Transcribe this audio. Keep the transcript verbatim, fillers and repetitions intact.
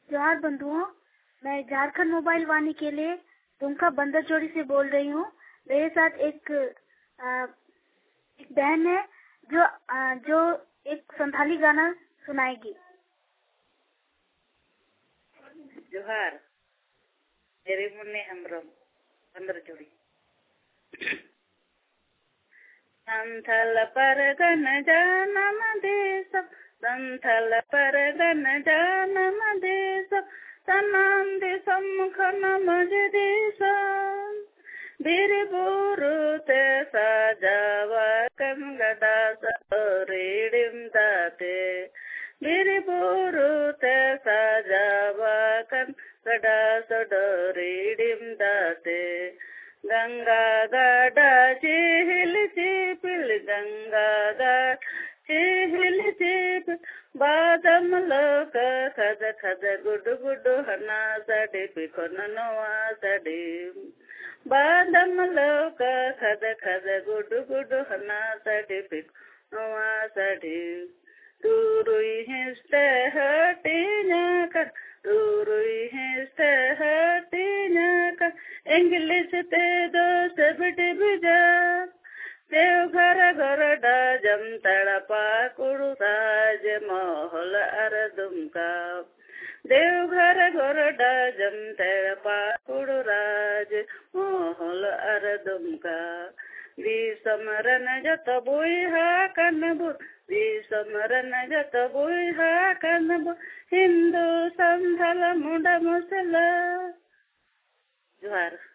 जोहार बंधुओं, मैं झारखंड मोबाइल वाणी के लिए दुमका बंदरजोड़ी से बोल रही हूँ। मेरे साथ एक आ, एक बहन है जो आ, जो एक संथाली गाना सुनाएगी। जोहार, मेरे मुन्ने हमरम बंदरजोड़ी। संथल परगन जानम देशम, संथल परगन जानम देशम, तनंदि सम्मुखन मज देशम। बिरबुरु ते सजावा कम गदा सरेडिम दाते, बिरबुरु ते सजावा कम गदा सरेडिम दाते। गंगा गाडा चिहिल चिपिल, गंगा गाडा चिहिल चिपिल, बादम लोक खद खद गुड गुड हना सडे पिकोन नोआ सडे। बादम लोक खद खद गुड गुड हना सडे पिकोन नोआ सडे। तुरुई हिस्ते हटिना कर, तुरुई हिस्ते हटिना कर, इंग्लिश ते दो सबटे बिजा। देवघर घरडा जम तड़पा कुड़ू साज मोहल अर दुमका। देवघर घरडा जम तड़पा कुड़ू राज मोहल अर दुमका। विसमरन जत बुहा कनबुर, विसमरन जत बुहा कनबुर, हिंदू संथल मुंडा मुसला। जोहार।